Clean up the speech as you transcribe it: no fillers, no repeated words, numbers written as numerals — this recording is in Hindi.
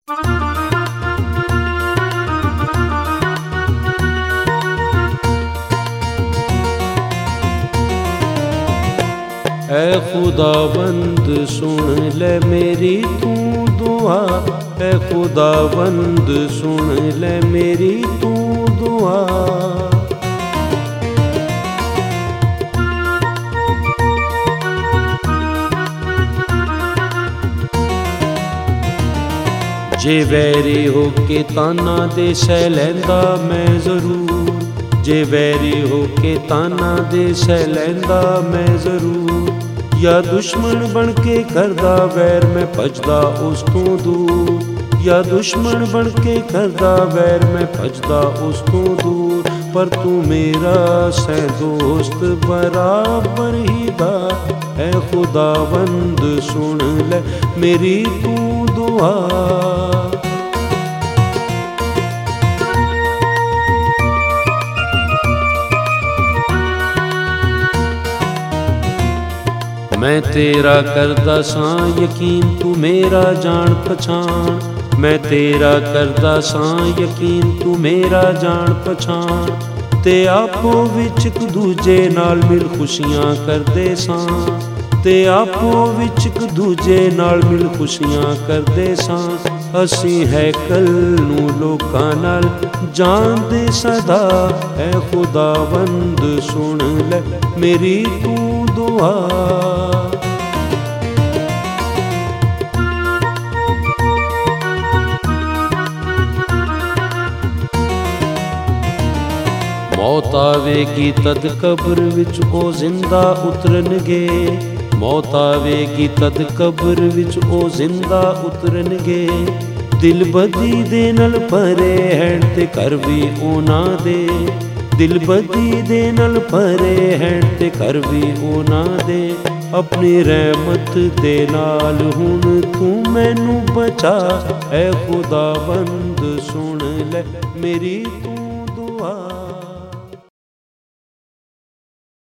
ऐ खुदावंद सुन ले मेरी तू दुआ, ऐ खुदावंद सुन ले मेरी तू दुआ। जे वैरी होके ताना दे सह लैंदा मैं जरूर, जे वैरी होके ताना दे सह लैंदा मैं जरूर। या दुश्मन बन के करदा वैर मैं भजदा उस तो दूर, या दुश्मन बन के करदा वैर मैं भजदा उस तो दूर। पर तू मेरा सै दोस्त बराबर ही दा, ऐ खुदावंद सुन ले मेरी तू दुआ। मैं तेरा करदा सां यकीन तू मेरा जान पछान, मैं तेरा करदा सां यकीन तू मेरा जान पछान। ते आपो विच इक दूजे नाल मिल खुशियां करदे सां, ते आपो विच इक दूजे नाल मिल खुशियां करदे सां। असीं हैकल नूं लोकां नाल जानदे सदा, ऐ खुदावंद सुन ले मेरी तू दुआ। मौत आवेगी तद कब्र विच ओ जिंदा उतरनगे, मौत आवेगी तद कब्र विच ओ जिंदा उतरनगे। दिल बदी दे नल भरे हैण ते घर भी ओना दे, दिल बदी दे नल भरे हैण ते घर भी ओना दे। अपनी रहमत दे नाल हुण तू मैनू बचा, ऐ खुदावंद सुन ले मेरी तू दुआ।